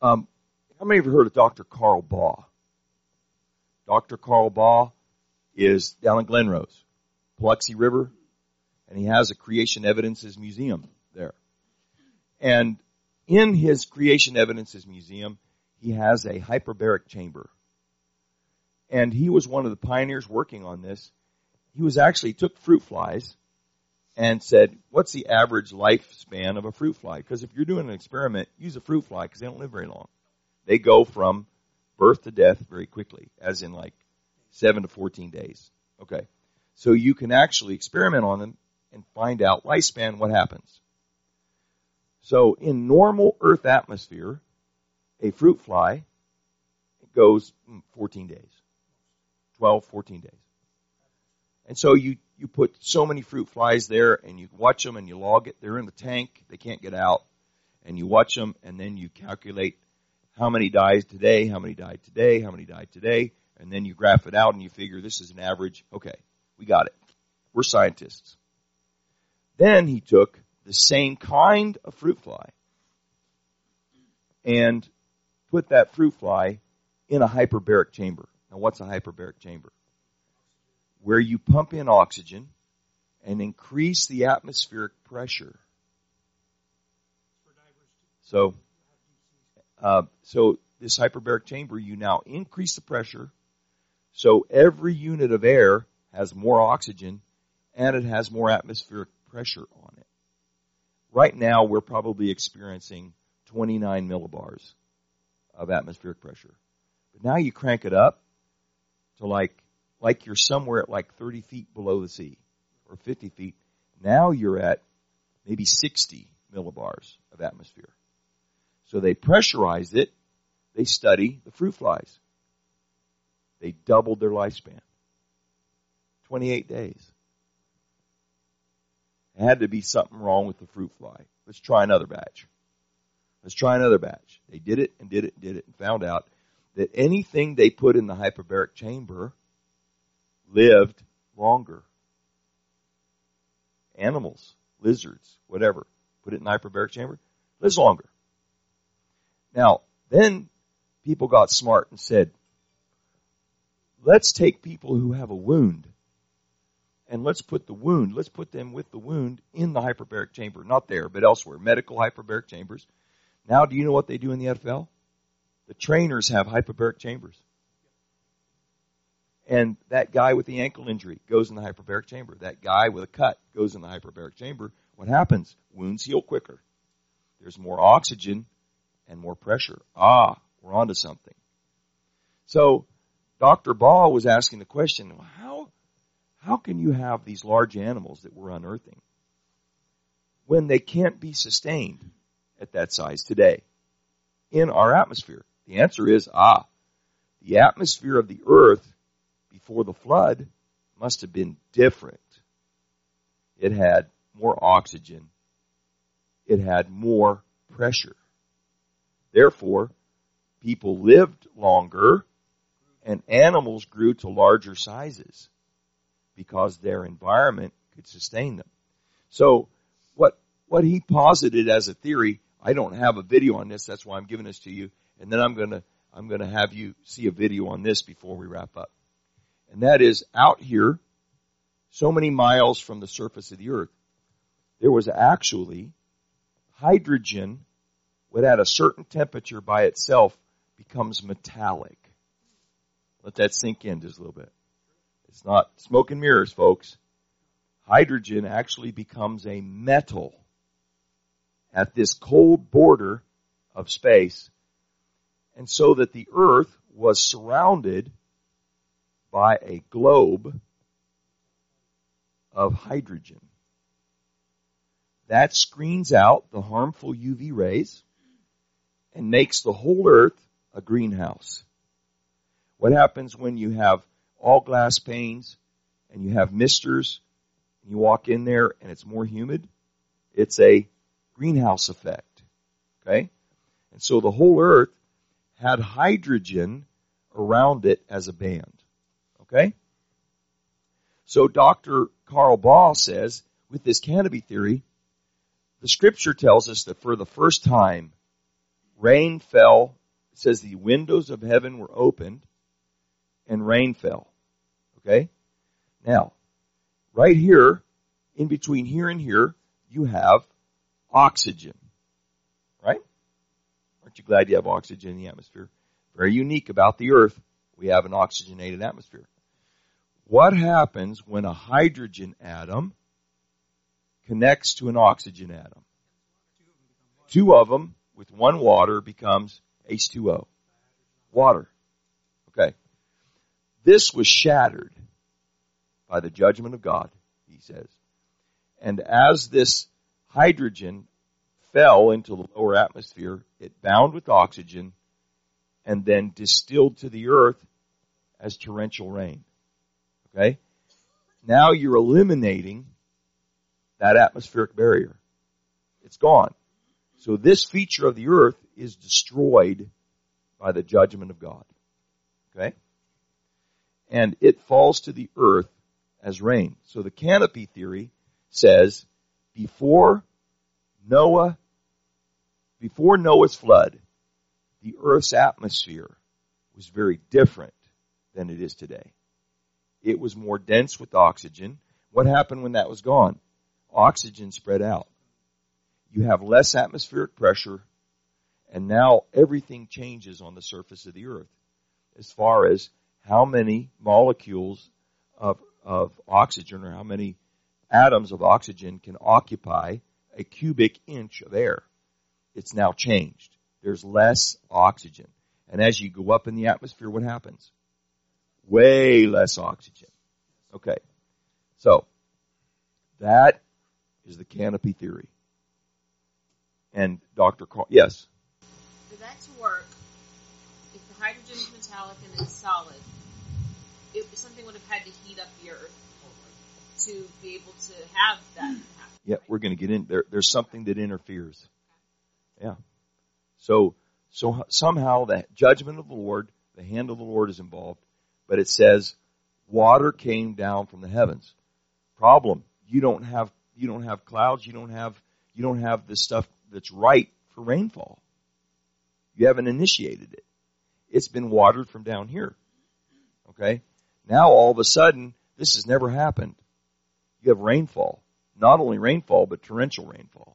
Um, how many of you heard of Doctor Carl Baugh? Doctor Carl Baugh is down in Glen Rose, Biloxi River, and he has a Creation Evidences Museum there. And in his Creation Evidences Museum, he has a hyperbaric chamber. And he was one of the pioneers working on this. He was actually took fruit flies and said, what's the average lifespan of a fruit fly? Because if you're doing an experiment, use a fruit fly because they don't live very long. They go from birth to death very quickly, as in like seven to fourteen days. Okay. So you can actually experiment on them and find out lifespan, what happens. So in normal Earth atmosphere, a fruit fly goes fourteen days. twelve, fourteen days. And so you, you put so many fruit flies there and you watch them and you log it. They're in the tank. They can't get out. And you watch them and then you calculate how many died today, how many died today, how many died today. And then you graph it out and you figure this is an average. Okay, we got it. We're scientists. Then he took the same kind of fruit fly and put that fruit fly in a hyperbaric chamber. Now what's a hyperbaric chamber? Where you pump in oxygen and increase the atmospheric pressure. So, uh, so this hyperbaric chamber, you now increase the pressure, so every unit of air has more oxygen and it has more atmospheric pressure on it. Right now, we're probably experiencing twenty-nine millibars of atmospheric pressure. But now you crank it up to like, like you're somewhere at like thirty feet below the sea or fifty feet. Now you're at maybe sixty millibars of atmosphere. So they pressurized it. They study the fruit flies. They doubled their lifespan. twenty-eight days. There had to be something wrong with the fruit fly. Let's try another batch. Let's try another batch. They did it and did it and did it and found out that anything they put in the hyperbaric chamber lived longer. Animals, lizards, whatever, put it in the hyperbaric chamber, lives longer. Now, then people got smart and said, let's take people who have a wound and let's put the wound, let's put them with the wound in the hyperbaric chamber. Not there, but elsewhere. Medical hyperbaric chambers. Now, do you know what they do in the N F L? The trainers have hyperbaric chambers. And that guy with the ankle injury goes in the hyperbaric chamber. That guy with a cut goes in the hyperbaric chamber. What happens? Wounds heal quicker. There's more oxygen and more pressure. Ah, we're onto something. So Doctor Baugh was asking the question, how, how can you have these large animals that we're unearthing when they can't be sustained at that size today in our atmosphere? The answer is, ah, the atmosphere of the earth before the flood must have been different. It had more oxygen. It had more pressure. Therefore, people lived longer and animals grew to larger sizes because their environment could sustain them. So what, what he posited as a theory, I don't have a video on this, that's why I'm giving this to you, and then I'm gonna, I'm gonna have you see a video on this before we wrap up. And that is, out here, so many miles from the surface of the earth, there was actually hydrogen, when at a certain temperature by itself becomes metallic. Let that sink in just a little bit. It's not smoke and mirrors, folks. Hydrogen actually becomes a metal at this cold border of space, and so that the earth was surrounded by a globe of hydrogen. That screens out the harmful U V rays and makes the whole earth a greenhouse. What happens when you have all glass panes and you have misters and you walk in there and it's more humid? It's a greenhouse effect. Okay? And so the whole earth had hydrogen around it as a band. Okay? So Doctor Carl Baugh says, with this canopy theory, the scripture tells us that for the first time, rain fell. It says the windows of heaven were opened and rain fell. Okay? Now, right here, in between here and here, you have oxygen. Right? Aren't you glad you have oxygen in the atmosphere? Very unique about the earth. We have an oxygenated atmosphere. What happens when a hydrogen atom connects to an oxygen atom? Two of them with one water becomes H two O. Water. Okay. This was shattered by the judgment of God, he says. And as this hydrogen fell into the lower atmosphere, it bound with oxygen and then distilled to the earth as torrential rain. Okay? Now you're eliminating that atmospheric barrier. It's gone. So this feature of the earth is destroyed by the judgment of God. Okay? And it falls to the earth as rain. So the canopy theory says before Noah, before Noah's flood, the earth's atmosphere was very different than it is today. It was more dense with oxygen. What happened when that was gone? Oxygen spread out. You have less atmospheric pressure, and now everything changes on the surface of the earth as far as how many molecules of, of oxygen or how many atoms of oxygen can occupy a cubic inch of air. It's now changed. There's less oxygen. And as you go up in the atmosphere, what happens? Way less oxygen. Okay. So, that is the canopy theory. And Doctor Carl, yes? For that to work, if the hydrogen is metallic and it's solid, it, something would have had to heat up the earth to be able to have that happen. Yeah, we're going to get in there. There's something that interferes. Yeah. So, so somehow the judgment of the Lord, the hand of the Lord is involved, but it says water came down from the heavens. Problem: you don't have you don't have clouds. You don't have you don't have the stuff that's right for rainfall. You haven't initiated it. It's been watered from down here. Okay. Now all of a sudden, this has never happened. You have rainfall. Not only rainfall, but torrential rainfall.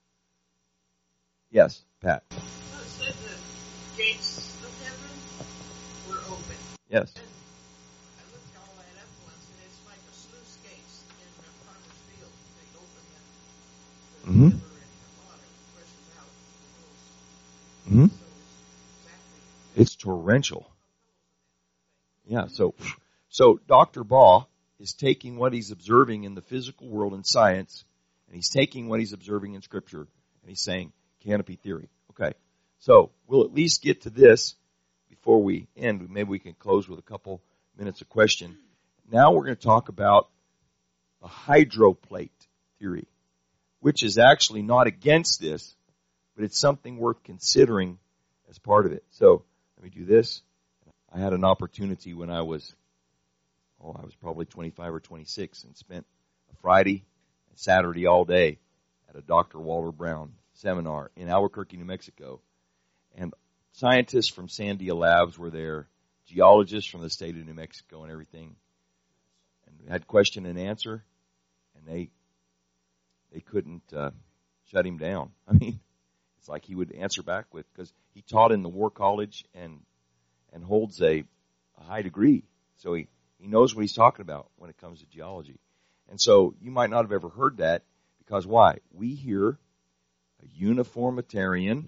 Yes, Pat. Well, it said the gates of heaven were open. Yes. And I looked all that up once, and it's like a sluice gates in the farmer's field. They open them to Mm-hmm. the river and the water pushes out the hills. Mm-hmm. So it's exactly. It's torrential. Yeah, so so Doctor Baugh is taking what he's observing in the physical world and science, and he's taking what he's observing in Scripture, and he's saying canopy theory. Okay, so we'll at least get to this before we end. Maybe we can close with a couple minutes of question. Now we're going to talk about a hydroplate theory, which is actually not against this, but it's something worth considering as part of it. So let me do this. I had an opportunity when I was, oh, I was probably twenty-five or twenty-six and spent a Friday and Saturday all day at a Doctor Walter Brown seminar in Albuquerque, New Mexico. And scientists from Sandia Labs were there, geologists from the state of New Mexico and everything. And we had question and answer, and they they couldn't uh, shut him down. I mean, it's like he would answer back with, because he taught in the War College and and holds a, a high degree. So he, he knows what he's talking about when it comes to geology. And so you might not have ever heard that, because why? We hear a uniformitarian,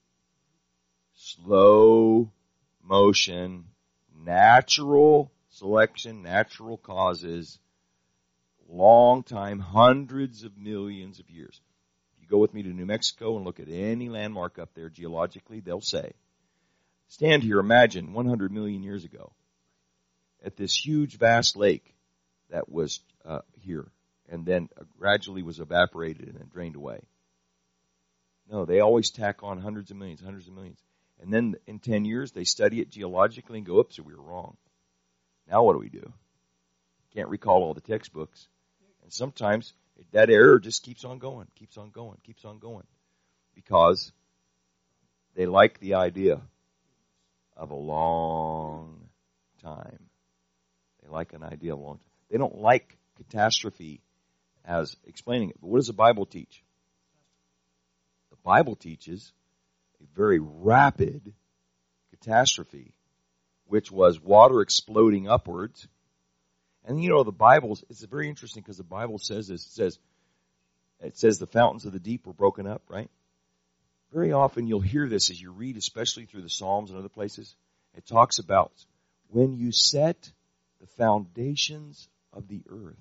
slow motion, natural selection, natural causes, long time, hundreds of millions of years. If you go with me to New Mexico and look at any landmark up there geologically, they'll say, stand here, imagine one hundred million years ago at this huge, vast lake that was uh, here and then uh, gradually was evaporated and then drained away. No, they always tack on hundreds of millions, hundreds of millions. And then in ten years, they study it geologically and go, oops, we were wrong. Now what do we do? Can't recall all the textbooks. And sometimes that error just keeps on going, keeps on going, keeps on going. Because they like the idea of a long time. They like an idea of a long time. They don't like catastrophe as explaining it. But what does the Bible teach? The Bible teaches a very rapid catastrophe, which was water exploding upwards. And you know, the Bible, it's very interesting because the Bible says this. It says, it says the fountains of the deep were broken up, right? Very often you'll hear this as you read, especially through the Psalms and other places. It talks about when you set the foundations of the earth.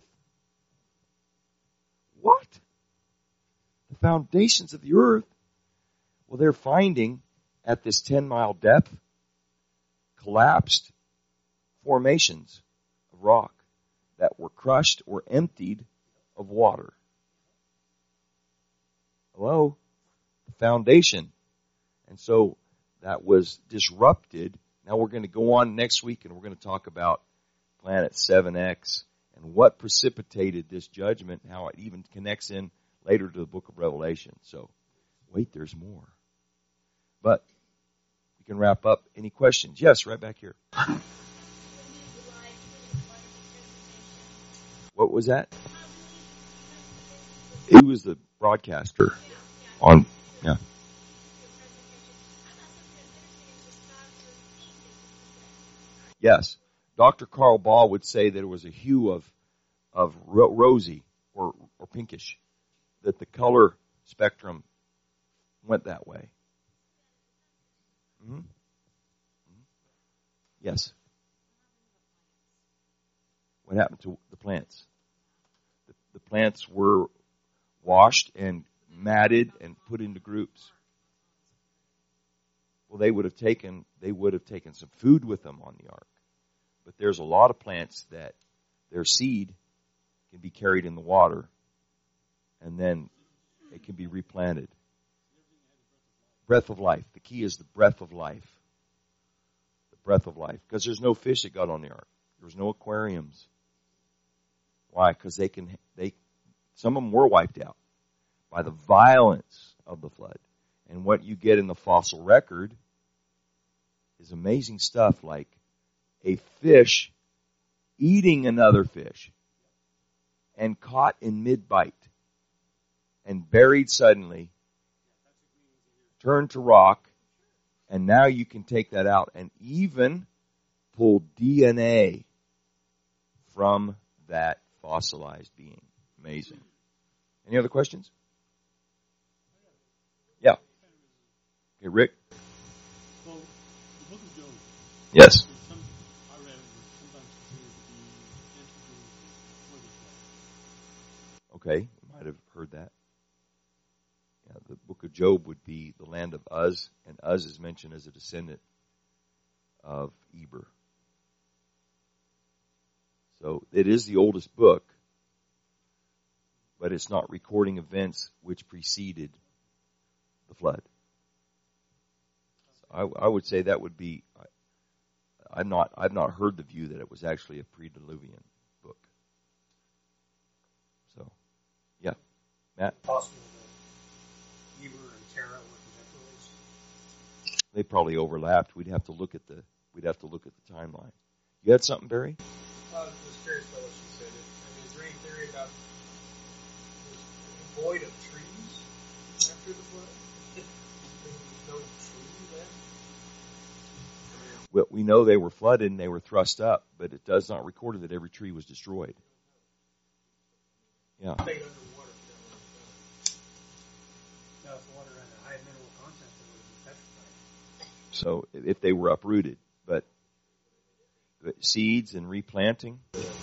What? The foundations of the earth? Well, they're finding at this ten mile depth collapsed formations of rock that were crushed or emptied of water. Hello? The foundation. And so that was disrupted. Now we're going to go on next week and we're going to talk about Planet seven X and what precipitated this judgment, how it even connects in later to the book of Revelation. So, wait, there's more. But we can wrap up. Any questions? Yes, right back here. What was that? He was the broadcaster on, yeah. Yes. Doctor Carl Ball would say that it was a hue of, of ro- rosy or, or pinkish, that the color spectrum went that way. Mm-hmm. Mm-hmm. Yes. What happened to the plants? The, the plants were washed and matted and put into groups. Well, they would have taken they would have taken some food with them on the ark. But there's a lot of plants that their seed can be carried in the water and then it can be replanted. Breath of life. The key is the breath of life. The breath of life. Because there's no fish that got on the ark. There was no aquariums. Why? Because they can, they, some of them were wiped out by the violence of the flood. And what you get in the fossil record is amazing stuff like a fish eating another fish and caught in mid-bite and buried suddenly, turned to rock, and now you can take that out and even pull D N A from that fossilized being. Amazing. Any other questions? Yeah. Okay, Rick? Well, the book of Job. Yes. Some, I read it, sometimes considered to be entity before the flood. Okay, you might have heard that. Yeah, the book of Job would be the land of Uz, and Uz is mentioned as a descendant of Eber. So it is the oldest book, but it's not recording events which preceded the flood. So I, I would say that would be. I, I'm not. I've not heard the view that it was actually a pre-Diluvian book. So, yeah, Matt. Possible that Eber and Terah were contemporaries. They probably overlapped. We'd have to look at the. We'd have to look at the timeline. You had something, Barry? I was just curious about what she said. I mean, is there any theory about was void of trees after the flood? There was no tree left? Well, we know they were flooded and they were thrust up, but it does not record that every tree was destroyed. Yeah. Stayed underwater for that long time. Now, if water had a high mineral content, it would have been petrified. So if they were uprooted, but, but seeds and replanting.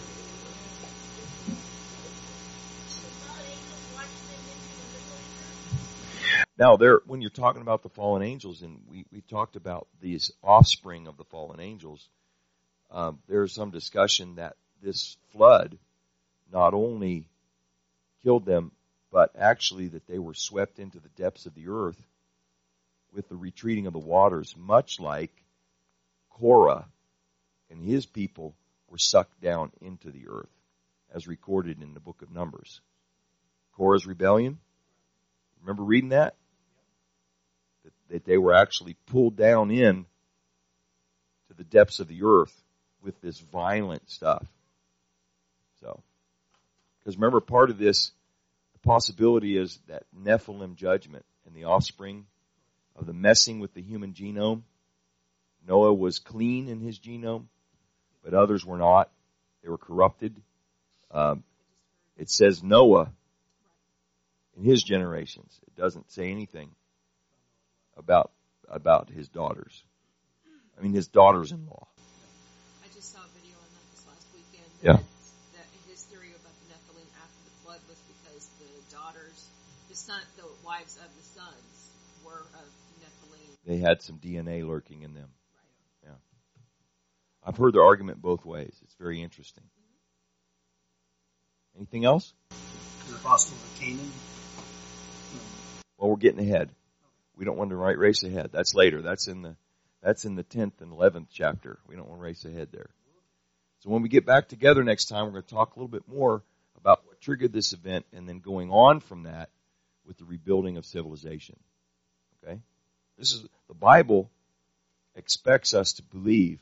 Now, there, when you're talking about the fallen angels, and we, we talked about these offspring of the fallen angels, um, there's some discussion that this flood not only killed them, but actually that they were swept into the depths of the earth with the retreating of the waters, much like Korah and his people were sucked down into the earth, as recorded in the book of Numbers. Korah's rebellion. Remember reading that? that they were actually pulled down in to the depths of the earth with this violent stuff. So, because remember, part of this, the possibility is that Nephilim judgment and the offspring of the messing with the human genome. Noah was clean in his genome, but others were not. They were corrupted. Um, it says Noah in his generations. It doesn't say anything about about his daughters. I mean, his daughters-in-law. I just saw a video on that this last weekend. Yeah. That, that his theory about the Nephilim after the flood was because the daughters, the son, the wives of the sons were of Nephilim. They had some D N A lurking in them. Yeah. I've heard their argument both ways. It's very interesting. Anything else? Is it possible that Canaan? Well, we're getting ahead. We don't want to right race ahead. That's later. That's in the that's in the tenth and eleventh chapter. We don't want to race ahead there. So when we get back together next time, we're going to talk a little bit more about what triggered this event and then going on from that with the rebuilding of civilization. Okay? This is the Bible expects us to believe.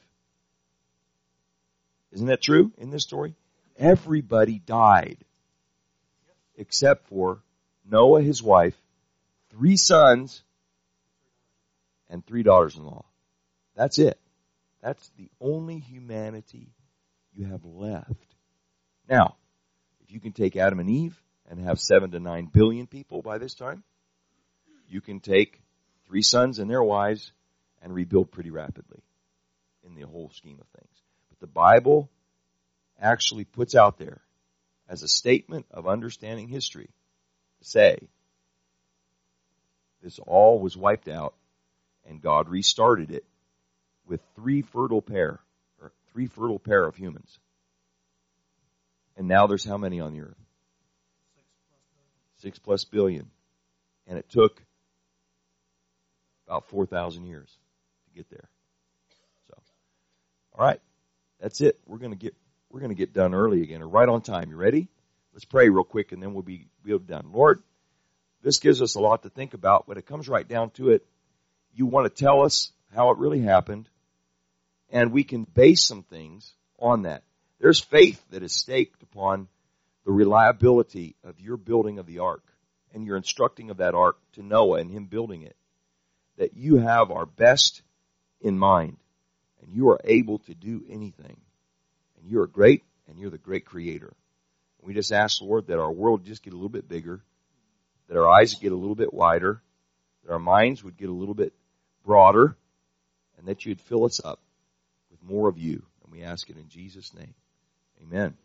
Isn't that true in this story? Everybody died except for Noah, his wife, three sons, and three daughters-in-law. That's it. That's the only humanity you have left. Now, if you can take Adam and Eve and have seven to nine billion people by this time, you can take three sons and their wives and rebuild pretty rapidly in the whole scheme of things. But the Bible actually puts out there as a statement of understanding history to say this all was wiped out and God restarted it with three fertile pair, or three fertile pair of humans. And now there's how many on the earth? Six plus billion. And it took about four thousand years to get there. So, all right, that's it. We're going to get we're going to get done early again, or right on time. You ready? Let's pray real quick, and then we'll be we'll be done. Lord, this gives us a lot to think about. When it comes right down to it, you want to tell us how it really happened, and we can base some things on that. There's faith that is staked upon the reliability of your building of the ark and your instructing of that ark to Noah and him building it, that you have our best in mind, and you are able to do anything. And you are great, and you're the great creator. We just ask, Lord, that our world just get a little bit bigger, that our eyes get a little bit wider, that our minds would get a little bit broader, and that you'd fill us up with more of you. And we ask it in Jesus' name. Amen.